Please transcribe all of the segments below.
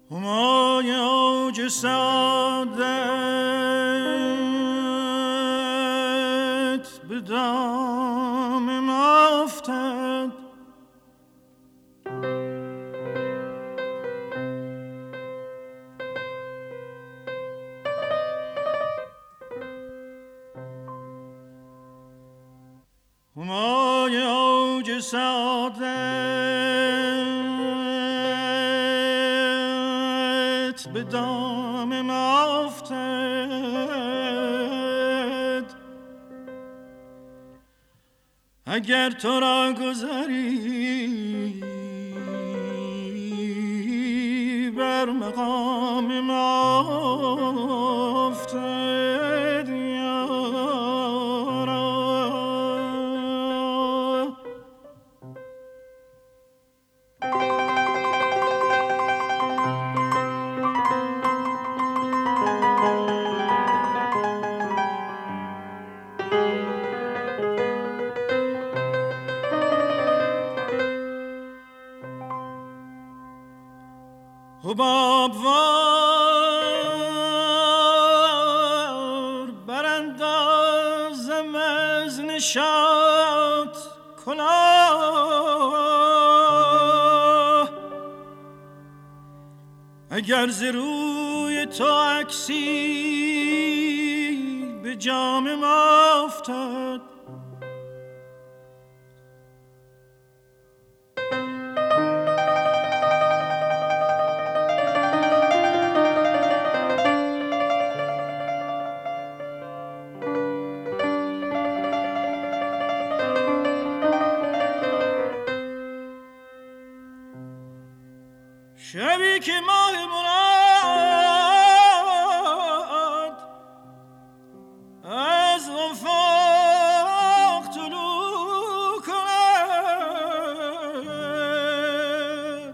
همای اوج سعادت به دام ما افتد. همای اوج سعادت به دام ما افتد. اگر تو را گذری بر مقام ما افتد یارا. حباب وار براندازم از نشاط کلاه. اگر ز روی تو عکسی به جام ما افتد. شبی که ماه مراد از افق طلوع کند.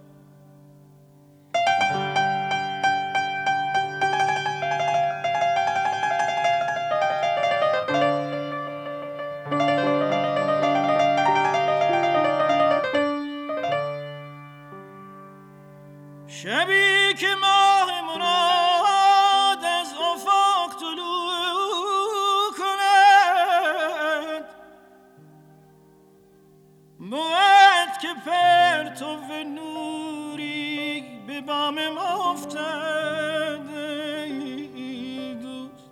شبی که ماه مراد از افق طلوع کند. بود که پرتو نوری به بام ما افتد ای دوست.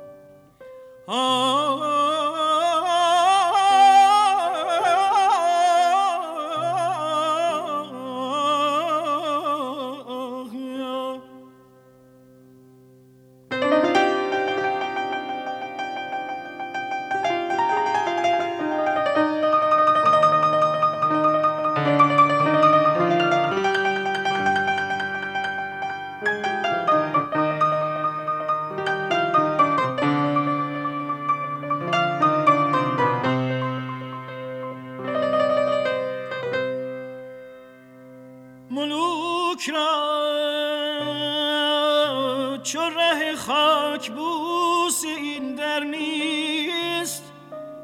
ملوک را چو ره خاک بوس این در نیست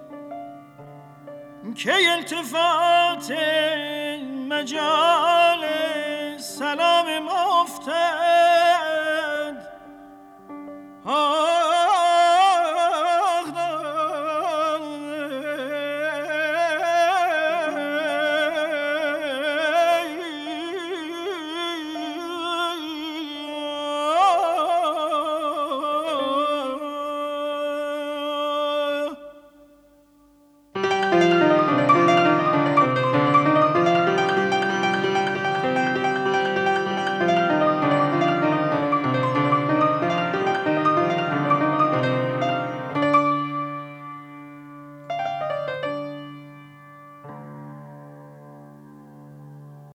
که التفات مجال سلام ما افتد.